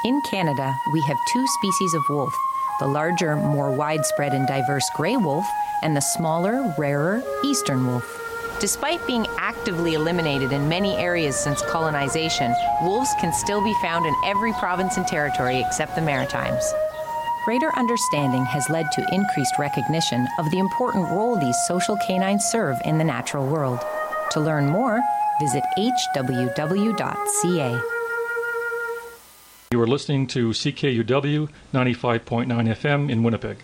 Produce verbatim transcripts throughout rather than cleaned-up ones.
In Canada, we have two species of wolf, the larger, more widespread and diverse gray wolf, and the smaller, rarer eastern wolf. Despite being actively eliminated in many areas since colonization, wolves can still be found in every province and territory except the Maritimes. Greater understanding has led to increased recognition of the important role these social canines serve in the natural world. To learn more, visit h w w dot c a. You are listening to C K U W ninety-five point nine F M in Winnipeg.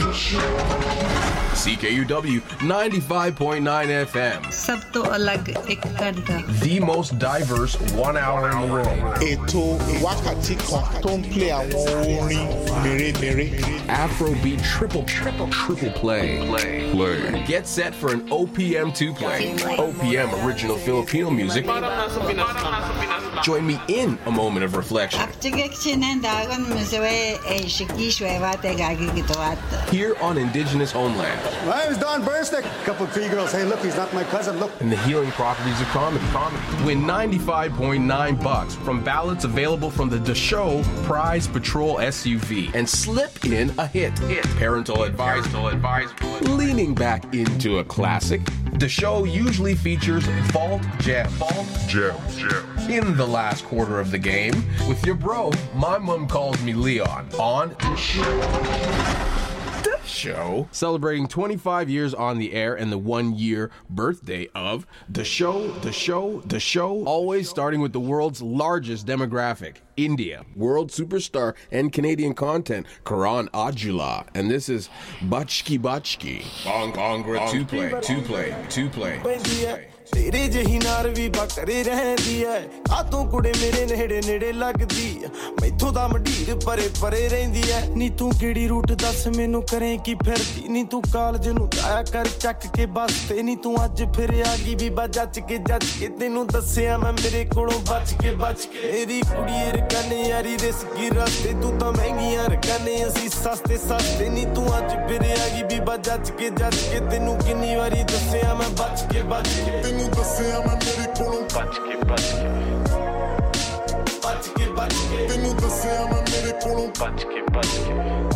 C K U W ninety-five point nine F M. Sab to alag ek ghanta. The most diverse one hour in the world. Ètò wákàtí kan tó ń play àwọn orin mèremère. Afrobeat triple triple triple play. Play. Play. Get set for an O P M two play. O P M original Filipino music. Join me in a moment of reflection. Here on Indigenous Homeland. My name's Don Bernstick. A couple of Cree girls. Hey, look, he's not my cousin. Look. And the healing properties of comedy. comedy. Win ninety-five point nine bucks from ballots available from the Deshow Prize Patrol S U V and slip in a hit. Hit. Parental advice. Parental advice. Leaning back into a classic. Deshow usually features vault jam. Vault jam. Jam. In the last quarter of the game with your bro. My mom calls me Leon on the show. Show celebrating twenty-five years on the air and the one year birthday of the show, the show, the show, always starting with the world's largest demographic, India, world superstar and Canadian content, Karan Aujla, and this is Bachki Bachki. Bong Bongra, two play, two play, two play, two play. तेरे जही नार भी बकरे रहंदी है आतों कुड़े मेरे नेड़े नेड़े लगदी मैथों दा मढीर परे परे रहंदी है नी तू केड़ी रूट दस मेनू करें की फिरदी नी तू कालज नु जाया कर चक के बस ते नी तू अज फिर आ गई भी बजच के जच के तेनू दस्सिया मैं मेरे कोलों बच के बच के मेरी कुड़ी रकने यारी रिस्की रस्ते तू तां महंगियां रकने असी सस्ते सस्ते नी तू अज फिर आ गई भी बजच के जच के तेनू किन्नी वारी दस्सिया मैं बच के बच के ਤੈਨੂੰ ਦੱਸਿਆ ਮੈਂ ਮੇਰੇ ਕੋਲੋਂ ਬਚ ਕੇ ਬਚ ਕੇ ਬਚ ਕੇ ਬਚ ਕੇ ਤੈਨੂੰ ਦੱਸਿਆ ਮੈਂ ਮੇਰੇ ਕੋਲੋਂ ਬਚ ਕੇ ਬਚ ਕੇ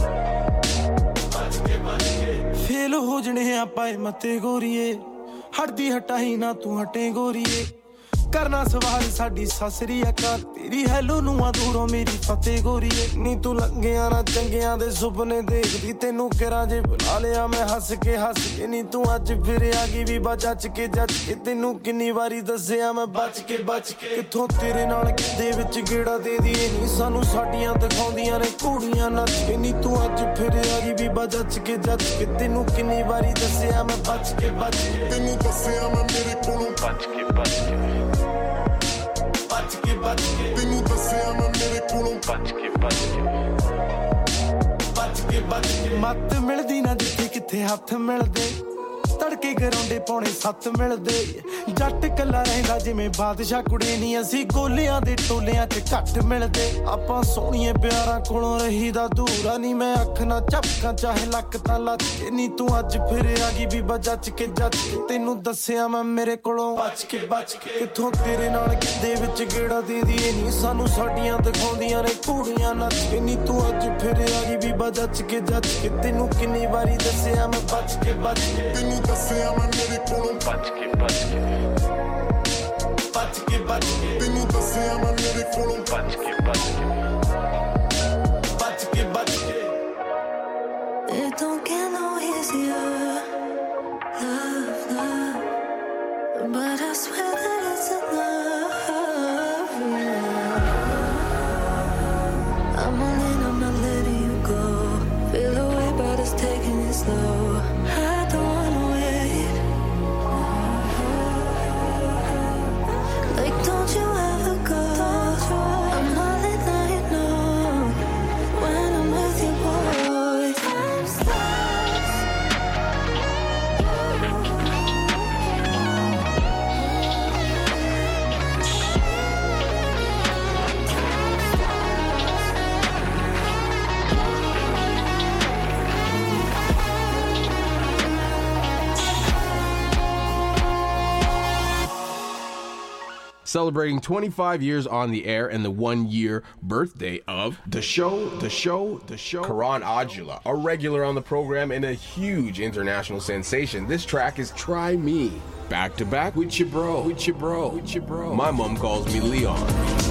ਬਚ ਕੇ ਬਚ ਕੇ ਫੇਲ ਹੋ ਜਣੇ ਆਪਾਂ ਮਤੇ ਗੋਰੀਏ ਹਟਦੀ ਹਟਾਈ ਨਾ ਤੂੰ ਹਟੇ ਗੋਰੀਏ ਕਰਨਾ ਸਵਾਲ ਸਾਡੀ ਸਾਸਰੀ ਅਕਾਲ ਤੇਰੀ ਹੈਲੋ ਨੂੰ ਆ ਦੂਰੋਂ ਮੇਰੀ ਫਤੇ ਗੋਰੀਏ ਨੀ ਤੂੰ ਲੰਗਿਆਂ ਨਾ ਚੰਗਿਆਂ ਦੇ ਸੁਪਨੇ ਦੇਖਦੀ ਤੈਨੂੰ ਕਿਰਾਂ ਜੇ ਬੁਲਾ ਲਿਆ ਮੈਂ ਹੱਸ ਕੇ ਹੱਸ ਕੇ ਨੀ ਤੂੰ ਅੱਜ ਫਿਰ ਆ ਗਈ ਵੀ ਬਚ ਕੇ ਜੱਜ ਕੇ ਤੈਨੂੰ ਕਿੰਨੀ ਵਾਰੀ ਦੱਸਿਆ ਮੈਂ ਬਚ ਕੇ ਬਚ ਕੇ ਕਿੱਥੋਂ ਤੇਰੇ ਨਾਲ ਕਿੱਦੇ ਵਿੱਚ ਗੇੜਾ ਦੇ ਦੀਏ ਨੀ ਸਾਨੂੰ ਸਾਡੀਆਂ ਦਿਖਾਉਂਦੀਆਂ ਨੇ ਘੋੜੀਆਂ ਨੱਚ ਕੇ ਨੀ ਤੂੰ ਅੱਜ ਫਿਰ ਆ ਗਈ ਵੀ ਬਚ ਕੇ ਜੱਜ ਕੇ ਤੈਨੂੰ ਕਿੰਨੀ ਵਾਰੀ ਦੱਸਿਆ ਮੈਂ ਬਚ ਕੇ ਬਚ ਕੇ ਤੈਨੂੰ ਦੱਸਿਆ ਮੈਂ ਮੇਰੇ ਕੋਲੋਂ ਬਚ ਕੇ ਬਚ ਕੇ ਬਚ ਕੇ ਬਚ ਕੇ ਤੈਨੂੰ ਦੱਸਿਆ ਮੈਂ ਮੇਰੇ ਕੋਲੋਂ ਬਚ ਕੇ ਬਚ ਕੇ ਬਚ ਕੇ ਬਚ ਕੇ ਮੱਤ ਮਿਲਦੀ ਨਾ ਜਿੱਥੇ ਕਿੱਥੇ ਹੱਥ ਮਿਲਦੇ ਤੜਕੇ ਗਰਾਉਂਡੇ ਪੌਣੇ ਸੱਤ ਮਿਲਦੇ ਜੱਟ ਕੱਲਾ ਰਹਿੰਦਾ ਜਿਵੇਂ ਬਾਦਸ਼ਾਹ ਕੁੜੀ ਨਹੀਂ ਅਸੀਂ ਗੋਲਿਆਂ ਦੇ ਟੋਲਿਆਂ 'ਚ ਘੱਟ ਮਿਲਦੇ ਆਪਾਂ ਸੋਹਣੀਏ ਪਿਆਰਾਂ ਕੋਲੋਂ ਰਹੀਦਾ ਦੂਰਾ ਨਹੀਂ ਮੈਂ ਅੱਖ ਨਾ ਝਪਕਾਂ ਚਾਹੇ ਲੱਕ ਤਾਂ ਲੱਤ ਕੇ ਨਹੀਂ ਤੂੰ ਅੱਜ ਫਿਰ ਆ ਗਈ ਵੀ ਬਚ ਕੇ ਜੱਜ ਕੇ ਤੈਨੂੰ ਦੱਸਿਆ ਮੈਂ ਮੇਰੇ ਕੋਲੋਂ ਬਚ ਕੇ ਬਚ ਕੇ ਕਿੱਥੋਂ ਤੇਰੇ ਨਾਲ ਕਿੱਦੇ ਵਿੱਚ ਗੇੜਾ ਦੇ ਦੀਏ ਨਹੀਂ ਸਾਨੂੰ ਸਾਡੀਆਂ ਦਿਖਾਉਂਦੀਆਂ ਨੇ ਘੋੜੀਆਂ ਨੱਚ ਕੇ ਨਹੀਂ ਤੂੰ ਅੱਜ ਫਿਰ ਆ ਗਈ ਵੀ ਬਚ ਕੇ ਜੱਜ ਕੇ ਤੈਨੂੰ ਕਿੰਨੀ ਵਾਰੀ ਦੱਸਿਆ ਮੈਂ ਬਚ ਕੇ ਬਚ ਕੇ ਤੈਨੂੰ ਦੱਸਿਆ ਮੈਂ ਮੇਰੇ ਕੋਲੋਂ ਬਚ ਕੇ ਬਚ ਕੇ ਬਚ ਕੇ ਬਚ ਕੇ ਤੈਨੂੰ ਦੱਸਿਆ ਮੈਂ ਮੇਰੇ ਕੋਲੋਂ ਬਚ ਕੇ ਬਚ ਕੇ ਬਚ ਕੇ ਬਚ ਕੇ It don't get no easier, love, love, but I swear that it's enough. I'm all in, I'm not letting you go. Feel the way, but it's taking it slow. I don't wanna wait. Like, don't you ever go. I'm all in, I know. When I'm with you, boy, time stops. celebrating twenty-five years on the air and the one-year birthday of The Show, The Show, The Show. Karan Aujla, a regular on the program and a huge international sensation. This track is Try Me. Back to back with your bro, with your bro, with your bro. My mom calls me Leon.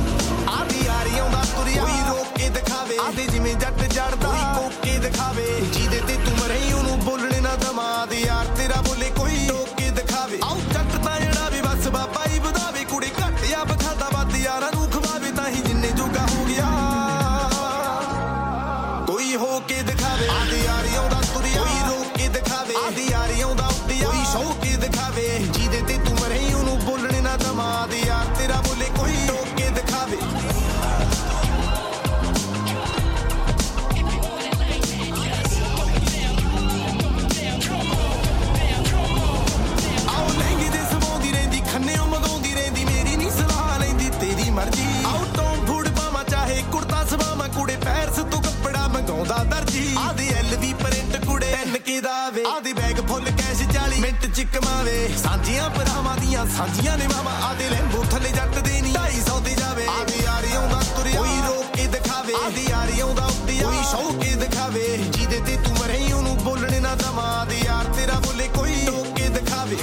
ਆਦੇ ਜਿਵੇਂ ਜੱਟ ਜੜਦਾ ਕੋਈ ਕੋਕੇ ਦਿਖਾਵੇ ਜਿਹਦੇ ਤੇ ਤੂੰ ਮਰਈ ਉਹਨੂੰ ਬੋਲਣੇ ਨਾ ਦਮਾਦ ਯਾਰ ਤੇਰਾ ਬੋਲੇ ਕੋਈ ਟੋਕੇ ਦਿਖਾਵੇ ਆਉ ਜੱਟ ਤਾਂ ਜਿਹੜਾ ਵੀ ਬਸ ਬਾਬਾ ਹੀ ਵਧਾਵੇ ਕੁੜੇ ਘੱਟ ਜਾਂ ਬਖਾਦਾ ਵੱਧ ਯਾਰਾਂ ਨੂੰ ਖਵਾਵੇ ਤਾਂ ਹੀ ਜਿੰਨੇ ਜੋਗਾ ਹੋ ਗਿਆ ਕੋਈ ਹੋ ਕੇ ਦਿਖਾਵੇ ਆਦੇ ਯਾਰੀ ਆਉਂਦਾ ਤੁਰਿਆ ਕੋਈ ਰੋਕ ਕੇ ਦਿਖਾਵੇ ਆਦੇ ਯਾਰੀ ਆਉਂਦਾ ਉੱਡਿਆ ਕੋਈ ਸੌ ਕੇ ਦਿਖਾਵੇ ਜਿਹਦੇ ਤੇ ਤੂੰ ਮਰਈ ਉਹਨੂੰ ਬੋਲਣੇ ਨਾ ਦਮਾਦ ਯਾਰ ਤੇਰਾ ਬੋਲੇ ਕੋਈ ਟੋਕੇ ਦਿਖਾਵੇ ਮੰਗਾਉਂਦਾ ਦਰਜੀ ਆਦੇ ਐਲਵੀ ਪ੍ਰਿੰਟ ਕੁੜੇ ਪੈਨ ਕੇ ਦਾਵੇ ਆਦੇ ਬੈਗ ਫੁੱਲ ਕੈਸ਼ ਚਾਲੀ ਮਿੰਟ ਚ ਕਮਾਵੇ ਸਾਂਝੀਆਂ ਭਰਾਵਾਂ ਦੀਆਂ ਸਾਂਝੀਆਂ ਨੇ ਮਾਵਾ ਆਦੇ ਲੈਂਬੂ ਥੱਲੇ ਜੱਟ ਦੇ ਨਹੀਂ ਢਾਈ ਸੌ ਤੇ ਜਾਵੇ ਆਦੇ ਯਾਰੀ ਆਉਂਦਾ ਤੁਰਿਆ ਕੋਈ ਰੋਕ ਕੇ ਦਿਖਾਵੇ ਆਦੇ ਯਾਰੀ ਆਉਂਦਾ ਉੱਡਿਆ ਕੋਈ ਸੌ ਕੇ ਦਿਖਾਵੇ ਜਿਹਦੇ ਤੇ ਤੂੰ ਮਰਈ ਉਹਨੂੰ ਬੋਲਣੇ ਨਾ ਦਮਾਦ ਯਾਰ ਤੇਰਾ ਬੋਲੇ ਕੋਈ ਰੋਕ ਕੇ ਦਿਖਾਵੇ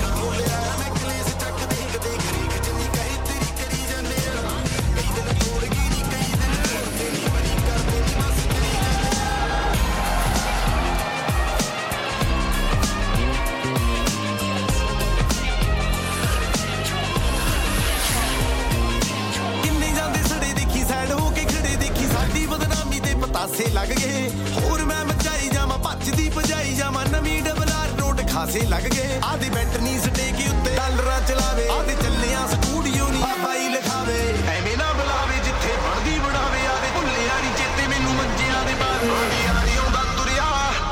ਤਾਸੇ ਲੱਗ ਗਏ ਹੋਰ ਮੈਂ ਮਚਾਈ ਜਾਵਾਂ ਭੱਜਦੀ ਭਜਾਈ ਜਾਵਾਂ ਨਵੀਂ ਡਬਲਰ ਨੋਟ ਖਾਸੇ ਲੱਗ ਗਏ ਆਦੀ ਬੈਟਨੀ ਸਟੇਕ ਉੱਤੇ ਡਾਲਰਾਂ ਚਲਾਵੇ ਆਦੀ ਚੱਲਿਆ ਸਟੂਡੀਓ ਨਹੀਂ ਬਾਬਾ ਹੀ ਲਿਖਾਵੇ ਐਵੇਂ ਨਾ ਬੁਲਾਵੇ ਜਿੱਥੇ ਬਣਦੀ ਬਣਾਵੇ ਆਦੇ ਭੁੱਲਿਆ ਨਹੀਂ ਚੇਤੇ ਮੈਨੂੰ ਮੰਜਿਆਂ ਦੇ ਬਾਅਦ ਆਦੀ ਯਾਰੀ ਆਉਂਦਾ ਤੁਰਿਆ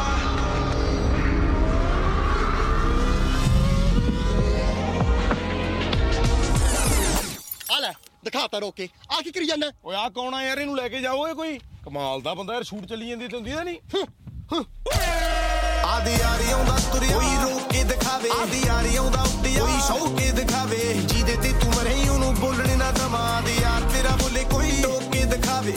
ਆ ਲੈ ਦਿਖਾਤਾ ਰੋਕ ਕੇ ਆ ਕੀ ਕਰੀ ਜਾਂਦਾ ਓਏ ਆ ਕੌਣ ਆ ਯਾਰ ਇਹਨੂੰ ਲੈ ਕੇ ਜਾਓ ਓਏ ਕੋਈ ਕਮਾਲ ਦਾ ਬੰਦਾ ਯਾਰ ਸ਼ੂਟ ਚੱਲੀ ਜਾਂਦੀ ਤੇ ਹੁੰਦੀ ਤਾਂ ਨਹੀਂ ਆਦੀ ਯਾਰੀ ਆਉਂਦਾ ਤੁਰਿਆ ਕੋਈ ਰੋਕ ਕੇ ਦਿਖਾਵੇ ਆਦੀ ਯਾਰੀ ਆਉਂਦਾ ਉੱਡਿਆ ਕੋਈ ਸੌ ਕੇ ਦਿਖਾਵੇ ਜਿਹਦੇ ਤੇ ਤੂੰ ਮਰਈ ਉਹਨੂੰ ਬੋਲਣੇ ਨਾ ਦਮਾਦ ਯਾਰ ਤੇਰਾ ਬੋਲੇ ਕੋਈ ਟੋਕ ਕੇ ਦਿਖਾਵੇ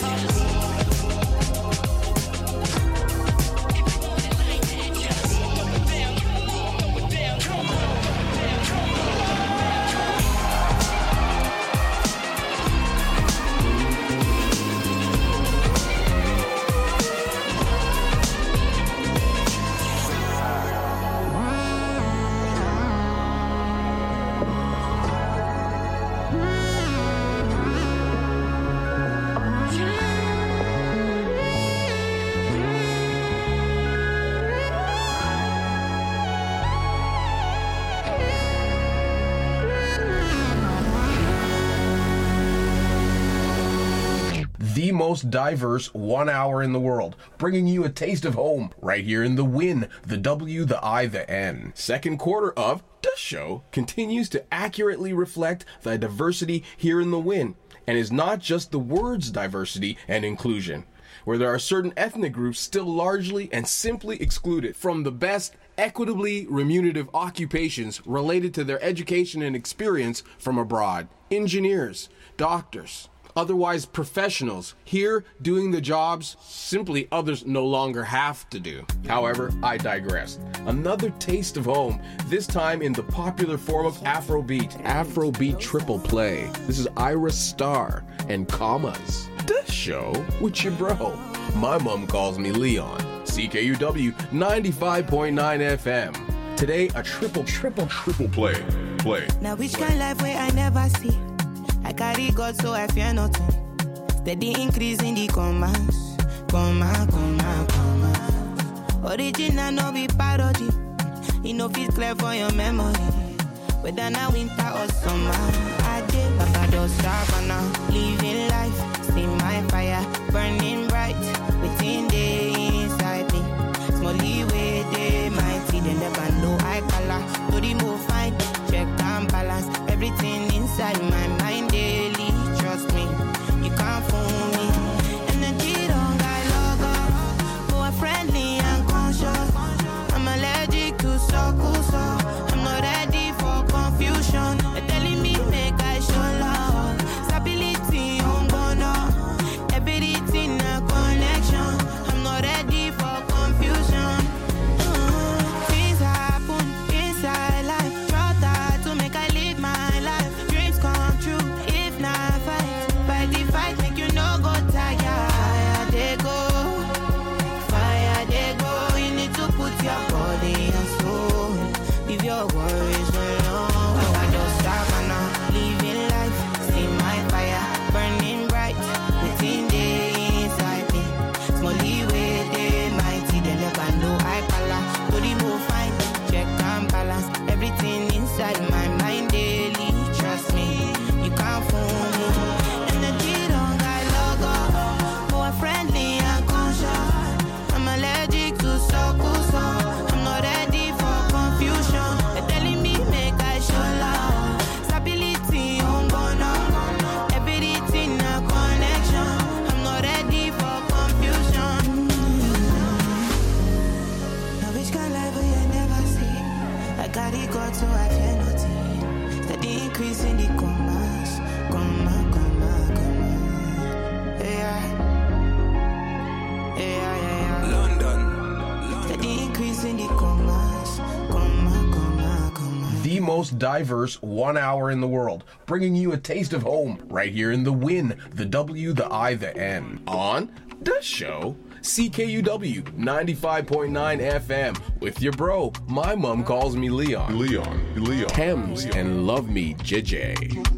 The most diverse one hour in the world, bringing you a taste of home right here in the Win, the W, the I, the N. Second quarter of The Show continues to accurately reflect the diversity here in the Win, and is not just the words diversity and inclusion, where there are certain ethnic groups still largely and simply excluded from the best equitably remunerative occupations related to their education and experience from abroad. Engineers, doctors, otherwise professionals here doing the jobs simply others no longer have to do. However, I digress. Another taste of home, this time in the popular form of Afrobeat. Afrobeat triple play. This is Ira Star and Commas. The Show with your bro. My mom calls me Leon. C K U W ninety-five point nine F M. Today, a triple, triple, triple play. Play. Now which kind of life where I never see? I carry God, so I fear nothing. Steady increase in the commas, comma, comma, comma. Original, no be parody. You know, feel clear for your memory. Whether now winter or summer, I did Barbados, Savannah, living life. See my fire burning bright within the inside me. Small way, they mighty, they never know I color. To remove fine, check and balance everything inside my mind daily. Trust me, you can't fool me. Energy don't got logo, more friendly and conscious. I'm allergic to so cool, so I'm not ready for confusion. They're telling me make most diverse one hour in the world, bringing you a taste of home right here in the Win, the W, the I, the N. On the show, C K U W ninety-five point nine F M with your bro. My mom calls me Leon. Leon. Leon. Hems Leon. And love me, J J.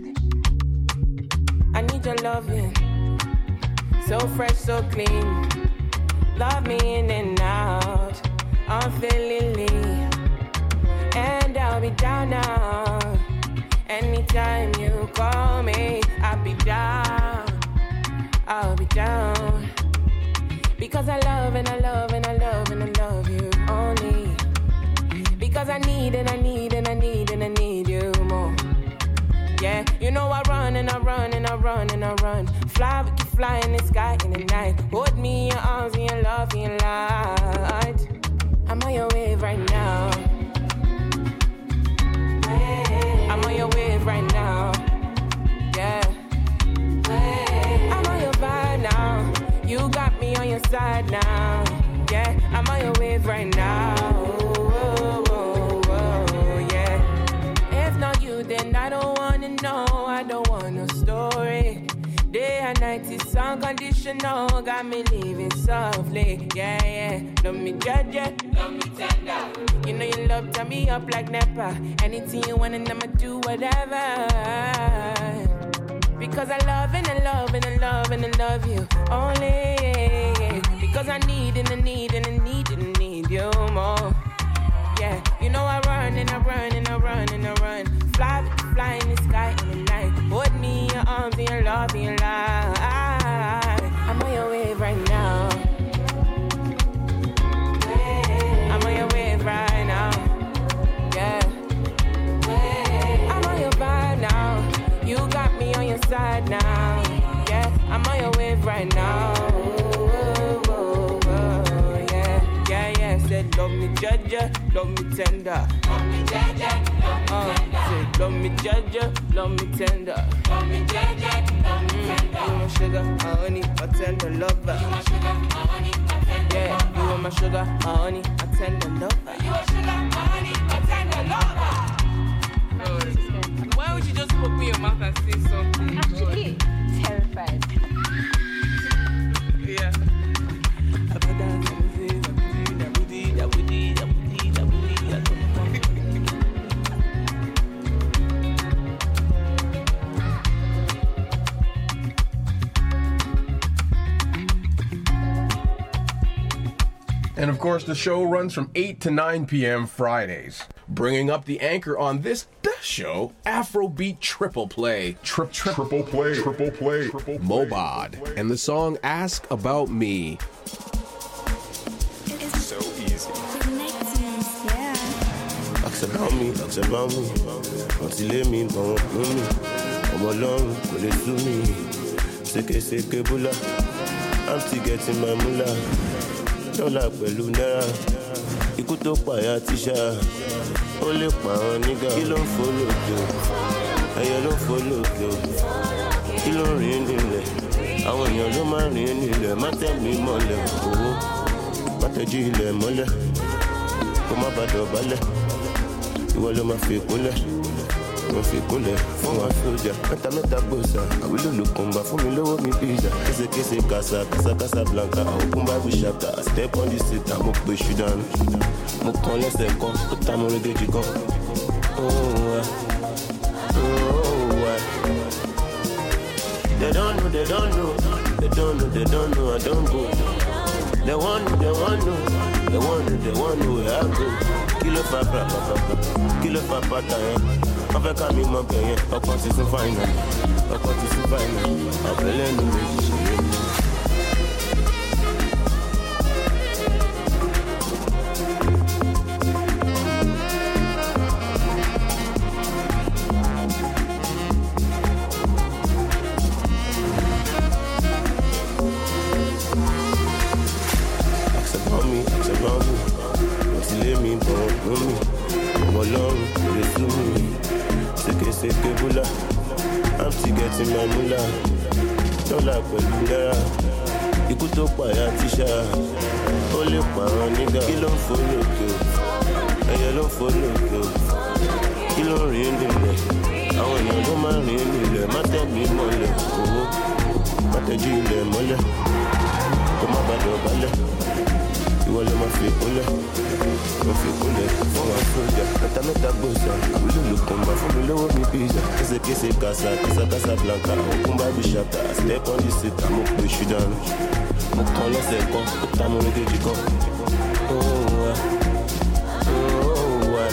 I need your loving, so fresh, so clean. Love me in and out, unfailingly. And I'll be down now. Anytime you call me, I'll be down. I'll be down. Because I love and I love and I love and I love you only. Because I need and I need and I need and I need you more. Yeah, you know I run and I run and I run and I run. Fly, we can fly in the sky in the night. Hold me in your arms in your love in your light. I'm on your wave right now. I'm on your wave right now. Yeah. I'm on your vibe now. You got me on your side now. Yeah, I'm on your wave right now. Whoa, whoa, whoa, yeah. If not you, then I don't wanna know. I don't want no story. Day and night is unconditional. Got me living softly. Yeah, yeah. Love me judge, love me tender. You know you love turn me up like Nepa. Anything you want and I'ma do whatever. Because I love and I love and I love and I love you only. Because I need and I need and I need and I need you more. Yeah, you know I run and I run and I run and I run. Fly, fly in the sky in the night. Hold me in your arms and your love in your life. I'm on your wave right now. I'm on your wave right now. Yeah. I'm on your vibe now. You got me on your side now. Yeah, I'm on your wave right now. Whoa, whoa, whoa, yeah, yeah, yeah. Said love me judge, love me tender. Love me judge, love me tender. Said love me judge, love me tender. Love me judge, love me tender. You my sugar, my honey, my tender lover. You my sugar, my honey, my tender. Yeah, you are my sugar, my honey, my tender lover. You are sugar, my honey, my tender lover. Why would you just open your mouth and say something? Actually, terrified. Yeah. And of course, the show runs from eight to nine p.m. Fridays. Bringing up the anchor on this show, Afrobeat Triple Play. Tri- tri- triple Play. Triple Play. Triple Mobad. And the song Ask About Me. It's so easy. Ask about me, ask about me. Until me, don't know me. I'm alone, will it do me? Seke seke bula. I'm still getting my moolah. Dollar pẹ̀lú náírà. Ikú tó pààyà tíṣà. Ó lè pa àwọn nígà. Kí ló ń fò lókè o? Ẹyẹ ló ń fò lókè o. Kí ló ń rìn nílẹ̀? Àwọn èèyàn ló máa ń rìn nílẹ̀. Má tẹ̀ mí mọ́lẹ̀ owó. Má tẹ̀jú ilẹ̀ mọ́lẹ̀. Kó má bàa dọ̀bálẹ̀. Ìwọ ló máa fi kúnlẹ̀. Mo fi kúnlẹ̀ fún wa sójà. Mẹ́ta mẹ́ta gbòòsà. Àwílò ló kùn bá fún mi lówó mi pizza. Késekése kàṣà kàṣà kàṣà blanca. Open Bible chapter. I step on the seat. Mo gbé ṣù dànù. Mo kàn lẹ́sẹ̀ kan. Ó ta mo régéjì kan. Oh, uh, oh, uh. They don't know, they don't know. They don't know, they don't know. I don't go. They want know, they want know. They want know, they want know where I go. Kilo fa pra pa pa pa. Kilo fa pa ta yẹn. Wọ́n fẹ́ ká mi mọ bẹ̀yẹn. Ọkọ̀ ti sún fáìnà. Ọkọ̀ ti sún fáìnà. Àbẹ̀lẹ̀ nu méjì ṣe é. I'm still getting my moolah. Dollar pẹ̀lú náírà. Ikú tó pààyà tíṣà. Ó lè pa àwọn nígà. Kí ló ń fò lókè o? Ẹyẹ ló ń fò lókè o. kí ló ń rìn nílẹ̀ àwọn èèyàn ló máa ń rìn nílẹ̀ má tẹ̀ mí mọ́lẹ̀ owó má tẹ̀jú ilẹ̀ mọ́lẹ̀ kó má bàdọ̀ balẹ̀ ìwọ ló máa fi kúnlẹ̀ mo fi kúnlẹ̀ fún wa sójà mẹ́ta mẹ́ta gbòòsà àwílò ló kàn bá fún mi lówó mi pizza késekése kàṣà kàṣà kàṣà blanca òkun bábí ṣàtà step on the seat àmọ́ pé ṣù dànù mo kàn lọ́sẹ̀ kan ó ta mo ní kejì kan ó wà ó wà.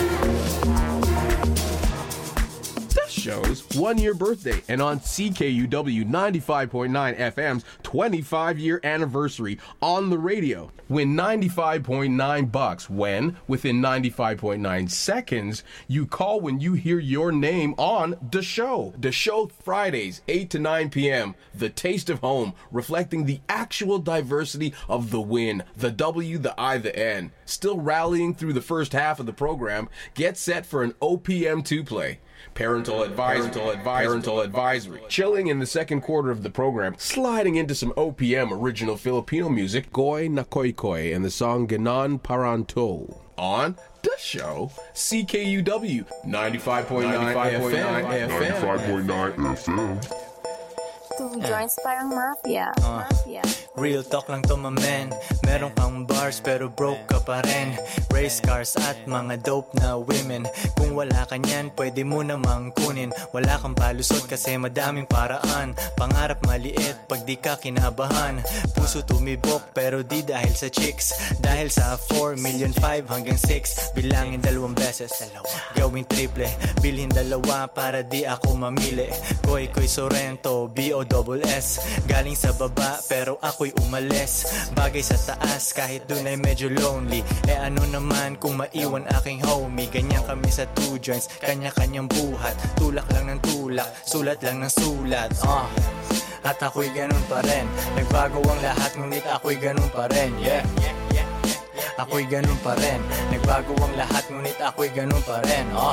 Show's one-year birthday, and on C K U W ninety-five point nine F M's twenty-five-year anniversary on the radio. Win ninety-five point nine bucks when, within ninety-five point nine seconds, you call when you hear your name on The Show. The Show Fridays, eight to nine p.m. The taste of home, reflecting the actual diversity of the win, the W, the I, the N. Still rallying through the first half of the program, get set for an O P M two play. Parental advisory, parental advisory, parental advisory. Chilling in the second quarter of the program, sliding into some O P M original Filipino music, Goy na Koy Koy and the song Ganon Paranto. On The Show, C K U W ninety-five point nine F M. ninety-five point nine F M. Two joints parang mafia. Uh, mafia. Real talk lang to my man. Meron kang bars pero broke ka pa rin. Race cars at mga dope na women. Kung wala ka niyan, pwede mo namang kunin. Wala kang palusot kasi madaming paraan. Pangarap maliit pag di ka kinabahan. Puso tumibok pero di dahil sa chicks. Dahil sa four million five hanggang six. Bilangin dalawang beses. Gawing triple. Bilhin dalawa para di ako mamili. Koy Koy Sorrento, B O double S. Galing sa baba pero ako'y umalis. Bagay sa taas kahit dun ay medyo lonely. Eh ano naman kung maiwan aking homie. Ganyan kami sa two joints, kanya-kanyang buhat. Tulak lang ng tulak, sulat lang ng sulat. uh. At ako'y ganun pa rin. Nagbago ang lahat ngunit ako'y ganun pa rin. Yeah, yeah, yeah, yeah. Ako'y ganun pa rin. Nagbago ang lahat ngunit ako'y ganun pa rin. uh.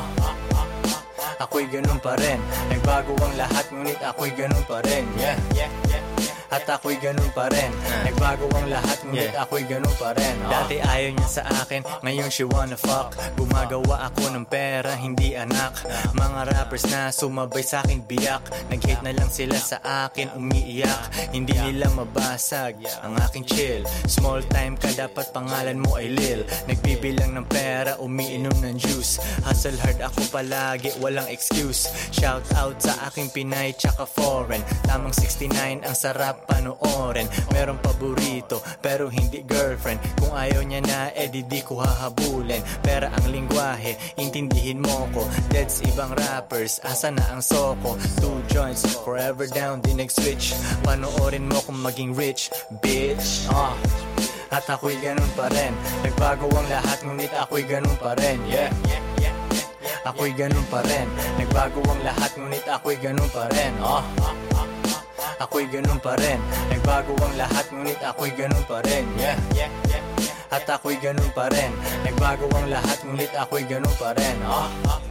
Ako'y ganun pa rin. Nagbago ang lahat ngunit ako'y ganun pa rin. Yeah, yeah, yeah. At ako'y ganun pa rin. Nagbago ang lahat ngunit yeah. ako'y ganun pa rin. oh. Dati ayaw niya sa akin, ngayon she wanna fuck. Gumagawa ako ng pera, hindi anak. Mga rappers na sumabay sa akin biyak. Nag-hate na lang sila sa akin, umiiyak. Hindi nila mabasag ang aking chill. Small time ka, dapat pangalan mo ay Lil. Nagbibilang ng pera, umiinom ng juice. Hustle hard ako palagi, walang excuse. Shout out sa aking Pinay tsaka foreign. Tamang sixty-nine ang sarap panoorin. Meron paborito pero hindi girlfriend. Kung ayaw niya na edi di ko hahabulin. Pera ang lingwahe, intindihin mo ko. Deads ibang rappers, asa na ang soko. Two joints, forever down, di nag-switch. Panoorin mo kung maging rich, bitch. uh. At ako'y ganun pa rin. Nagbago ang lahat ngunit ako'y ganun pa rin. Yeah, yeah, yeah, yeah. Ako'y ganun pa rin. Nagbago ang lahat ngunit ako'y ganun pa rin. uh. Ako'y ganun pa rin. Nagbago ang lahat ngunit ako'y ganun pa rin. Yeah, yeah, yeah, yeah. At ako'y ganun pa rin. Nagbago ang lahat ngunit ako'y ganun pa rin. oh.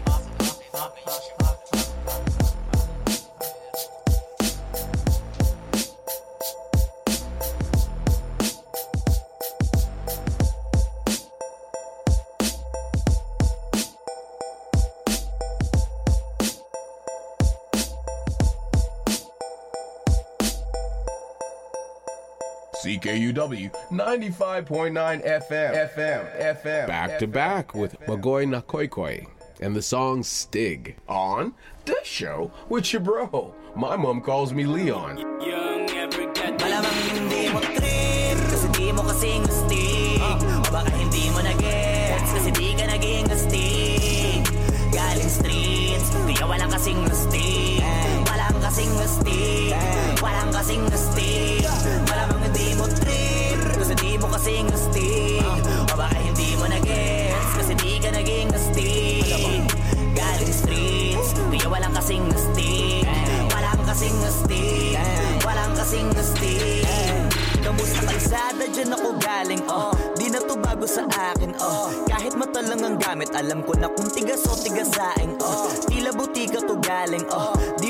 C K U W ninety-five point nine F M. F M. F M. Back to back with Magoy na Koy Koy and the song Stig on The Show with your bro. My mom calls me Leon. Malamang hindi mo trip kasi di mo kasing astig. O baka hindi mo na-gets kasi di ka naging astig. Galing streets, kaya walang kasing astig. Walang kasing astig. Walang kasing astig. Malamang hindi mo trip kasi di mo kasing astig. O baka hindi mo na-gets kasi di ka naging astig. Galing streets, kaya walang kasing astig. Walang kasing astig. Walang kasing astig. Kamusta kalsada, dyan ako galing, oh. Di na to bago sa akin, oh. Kahit mata lang ang gamit, alam ko na kung tigas o tigasain, oh. Tila butika to galing, oh. Di madali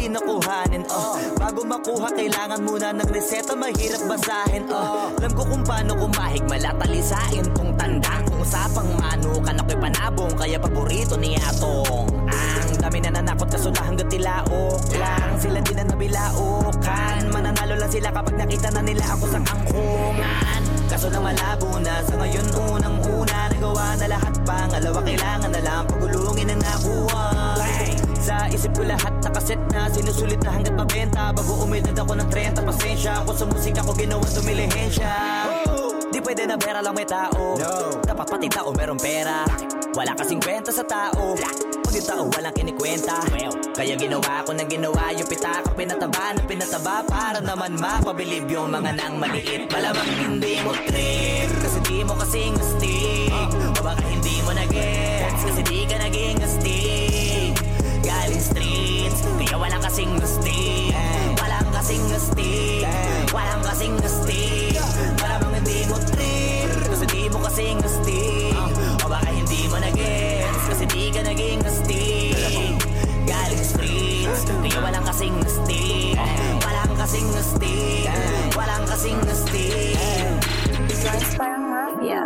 madali na kuhanin. Oh, bago makuha, kailangan muna ng reseta, mahirap basahin. Oh, alam ko kung paano kumahig, malatalisain tong tandang. Kung usapang manukan ako'y panabong, kaya paborito ni Atong. Ang dami na nanakot kasula hanggang tilaok lang. Sila din na nabilaukan, mananalo lang sila kapag nakita na nila ako sa kangkungan. Kaso lang malabo na, sa ngayon unang-una nagawa na lahat, pangalawa kailangan na lang pagulungin ang nakuha. Sa isip ko lahat nakaset na, sinusulit na hanggat mabenta. Bago umedad ako ng thirty, pasensya ako sa musika ko ginawa dumilihensya. Di pwede na pera lang may tao, no. Dapat pati tao merong pera. Wala kasing kwenta sa tao, pag yung tao walang kinikwenta. Kaya ginawa ko na ginawa yung pitaka, pinataba na pinataba, para naman mapabilib yung mga nang maliit. Malamang hindi mo trip, kasi di mo kasing astig. O baka hindi mo na-gets, kasi di ka naging astig. Galing streets, kaya walang kasing astig. Walang kasing astig, walang kasing astig. Malamang hindi mo trip, kasi di mo kasing astig. O baka hindi mo na-gets, kasi di ka naging astig. Galing streets, kaya walang kasing astig. Walang kasing astig, walang kasing astig. Joints Parang Mafia.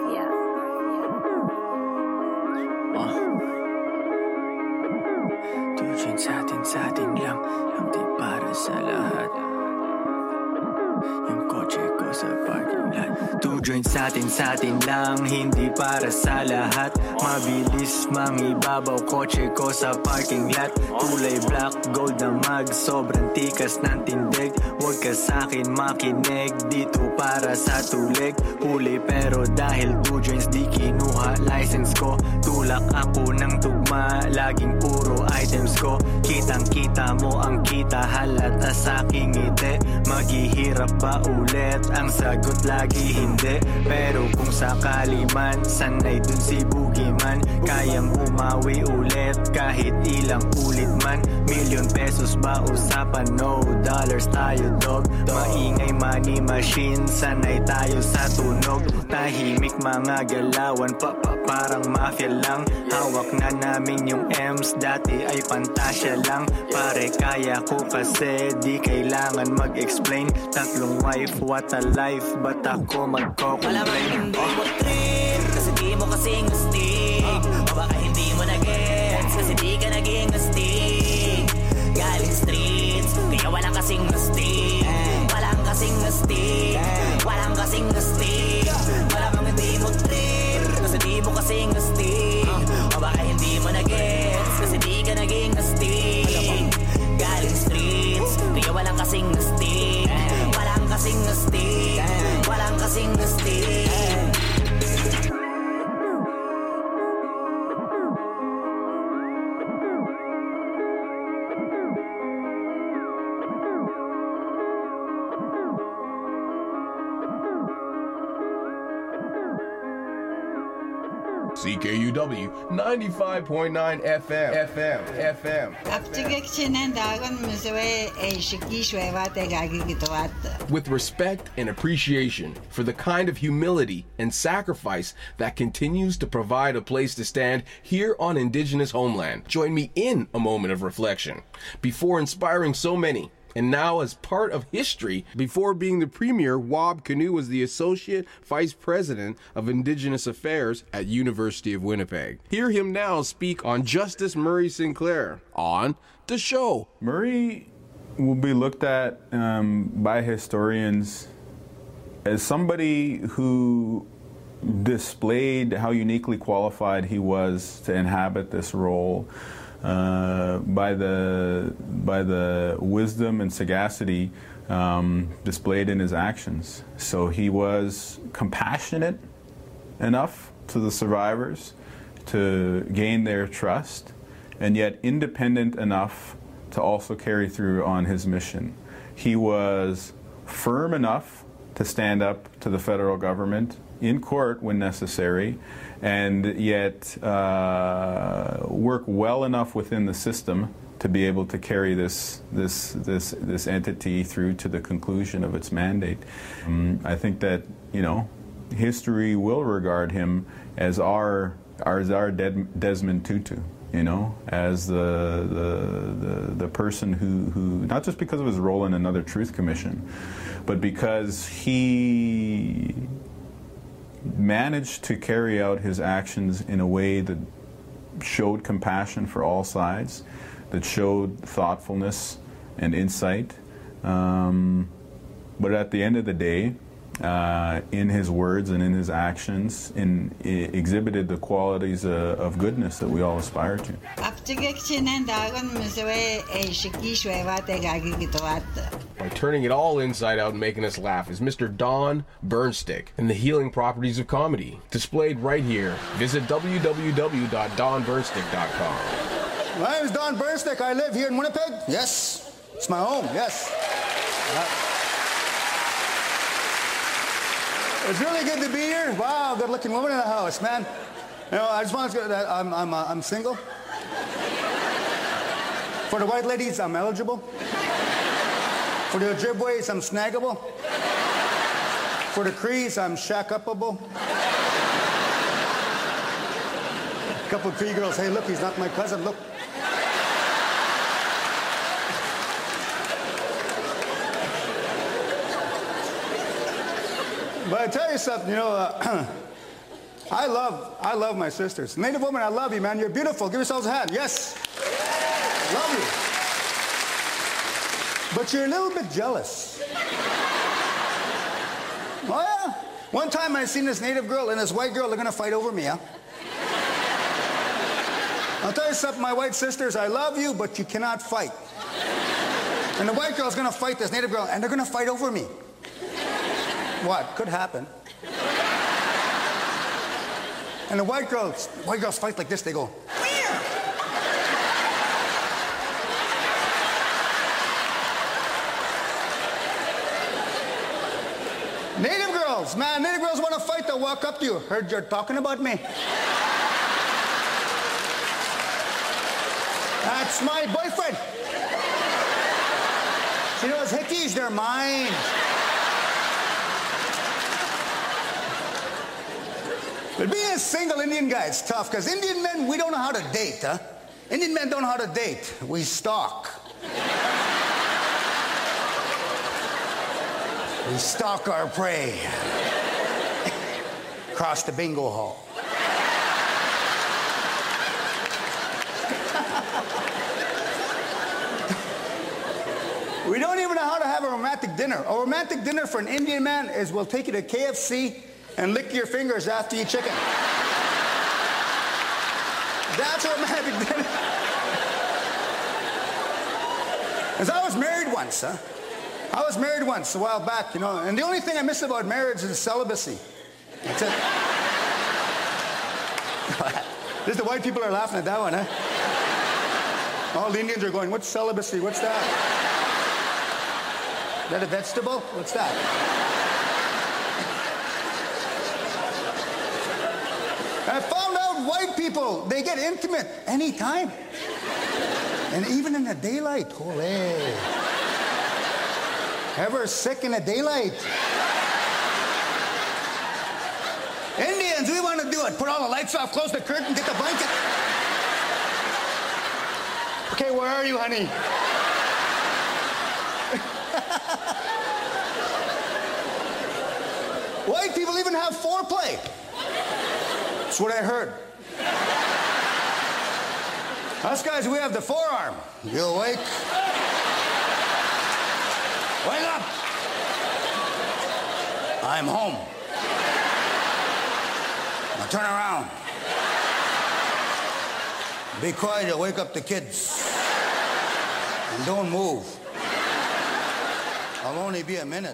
Tujuan sa atin, sa atin lang, hindi para sa lahat. Yung kotse ko sa parking lot. Two joints sa atin, sa atin lang, hindi para sa lahat. Mabilis mangibabaw, kotse ko sa parking lot. Kulay black, gold na mag, sobrang tikas ng tindig. Huwag ka sa'kin makinig, dito para sa tulig. Huli pero dahil two joints di kinuha license ko. Tulak ako ng tugma, laging puro items ko. Kitang kita mo ang kita, halata sa'king ngiti. Maghihirap ba ulit? Ang sagot lagi hindi. Pero kung sakali man, sanay dun si Boogeyman. Kayang umawi ulit kahit ilang ulit man. Million pesos ba usapan? No dollars tayo dog. Maingay money machine, sanay tayo sa tunog. Tahimik mga galawan, pa, pa parang mafia lang. Hawak na namin yung M's, dati ay pantasya lang. Pare kaya ko kasi di kailangan mag-explain. Tatlong wife, what a life, ba't ako magko-complain? Malamang hindi mo trip, kasi di mo kasing astig. O baka hindi mo na-gets, kasi di ka naging astig. Galing streets, kaya walang kasing astig. Walang kasing astig, walang kasing astig. Malamang hindi mo trip, kasi di mo kasing astig. O baka hindi mo na-gets, kasi di ka naging astig. Galing streets, kaya walang kasing astig. Walang kasing astig, walang kasing astig. C K U W ninety-five point nine F M. F M. F M. With respect and appreciation for the kind of humility and sacrifice that continues to provide a place to stand here on Indigenous homeland, join me in a moment of reflection. Before inspiring so many, and now as part of history. Before being the premier, Wab Kinew was the Associate Vice President of Indigenous Affairs at University of Winnipeg. Hear him now speak on Justice Murray Sinclair on The Show. Murray will be looked at um, by historians as somebody who displayed how uniquely qualified he was to inhabit this role. Uh, by the by the wisdom and sagacity um, displayed in his actions. So he was compassionate enough to the survivors to gain their trust, and yet independent enough to also carry through on his mission. He was firm enough to stand up to the federal government in court when necessary, and yet uh, work well enough within the system to be able to carry this this this this entity through to the conclusion of its mandate. Um, I think that, you know, history will regard him as our as our Desmond Tutu. you know, as the the the, the person who, who, not just because of his role in another Truth Commission, but because he managed to carry out his actions in a way that showed compassion for all sides, that showed thoughtfulness and insight. Um, but at the end of the day, uh, in his words and in his actions, in, I, exhibited the qualities uh, of goodness that we all aspire to. By turning it all inside out and making us laugh is Mister Don Burnstick and the healing properties of comedy. Displayed right here. Visit w w w dot don burnstick dot com. My name is Don Burnstick. I live here in Winnipeg. Yes. It's my home. Yes. Uh, It's really good to be here. Wow, good-looking woman in the house, man. You know, I just want to say that I'm, I'm, uh, I'm single. For the white ladies, I'm eligible. For the Ojibways, I'm snaggable. For the Crees, I'm shack-upable. A couple of Cree girls, hey, look, he's not my cousin, look. But I tell you something, you know, uh, I love, I love my sisters. Native woman, I love you, man. You're beautiful. Give yourselves a hand. Yes. Love you. But you're a little bit jealous. Oh, yeah. One time I seen this native girl and this white girl, they're going to fight over me, huh? I'll tell you something, my white sisters, I love you, but you cannot fight. And the white girl's going to fight this native girl, and they're going to fight over me. What? Could happen. And the white girls, white girls fight like this. They go, "Where?" Native girls, man, native girls want to fight. They'll walk up to you. Heard you're talking about me. That's my boyfriend. See those hickeys? They're mine. But being a single Indian guy, it's tough, because Indian men, we don't know how to date, huh? Indian men don't know how to date. We stalk. We stalk our prey. Across the bingo hall. We don't even know how to have a romantic dinner. A romantic dinner for an Indian man is we'll take you to K F C and lick your fingers after you chicken. That's a romantic dinner. Because I was married once, huh? I was married once a while back, you know, and the only thing I miss about marriage is celibacy. That's it. This, the white people are laughing at that one, huh? All the Indians are going, what's celibacy? What's that? Is that a vegetable? What's that? I found out white people, they get intimate anytime. And even in the daylight. Holy. Ever sick in the daylight? Indians, we want to do it. Put all the lights off, close the curtain, get the blanket. Okay, where are you, honey? White people even have foreplay. That's what I heard. Us guys, we have the forearm. You awake? Wake up! I'm home. Now turn around. Be quiet, you'll wake up the kids. And don't move. I'll only be a minute.